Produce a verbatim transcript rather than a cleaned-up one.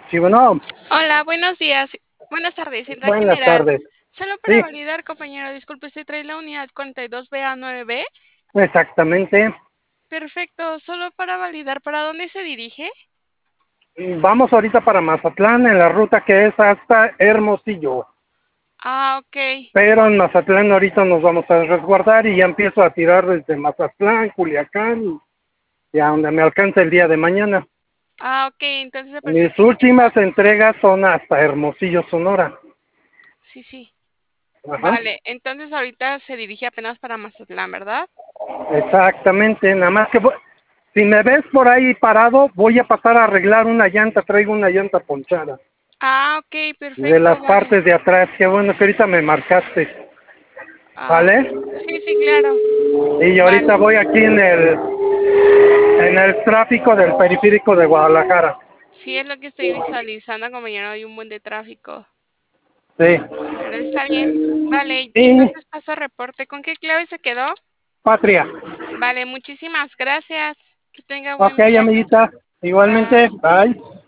Sí, bueno, Hola, buenos días. Buenas tardes, Central buenas General. tardes. Solo para Sí, validar, compañero, disculpe, ¿usted trae la unidad cuarenta y dos B A nueve B? exactamente. Perfecto, solo para validar, ¿para dónde se dirige? Vamos ahorita para Mazatlán en la ruta que es hasta Hermosillo. Ah, ok. Pero en Mazatlán ahorita nos vamos a resguardar y ya empiezo a tirar desde Mazatlán, Culiacán y a donde me alcance el día de mañana. Ah, ok, entonces a partir Mis de mañana. últimas entregas son hasta Hermosillo, Sonora. Sí, sí. Ajá, Vale, entonces ahorita se dirige apenas para Mazatlán, ¿verdad? exactamente. Nada más que voy- si me ves por ahí parado, voy a pasar a arreglar una llanta. Traigo una llanta ponchada. Ah, ok, De las perfecto, vale. partes de atrás, qué bueno que ahorita me marcaste, Ah, ¿vale? sí, sí, claro. Y yo ahorita Vale. voy aquí en el en el tráfico del periférico de Guadalajara. Sí, es lo que estoy visualizando, compañero, hay un buen de tráfico. Sí. Pero está bien. Vale, Y entonces paso reporte. ¿Con qué clave se quedó? Patria. Vale, muchísimas gracias. Que tenga Ok, buen día. amiguita. Igualmente, Bye. bye.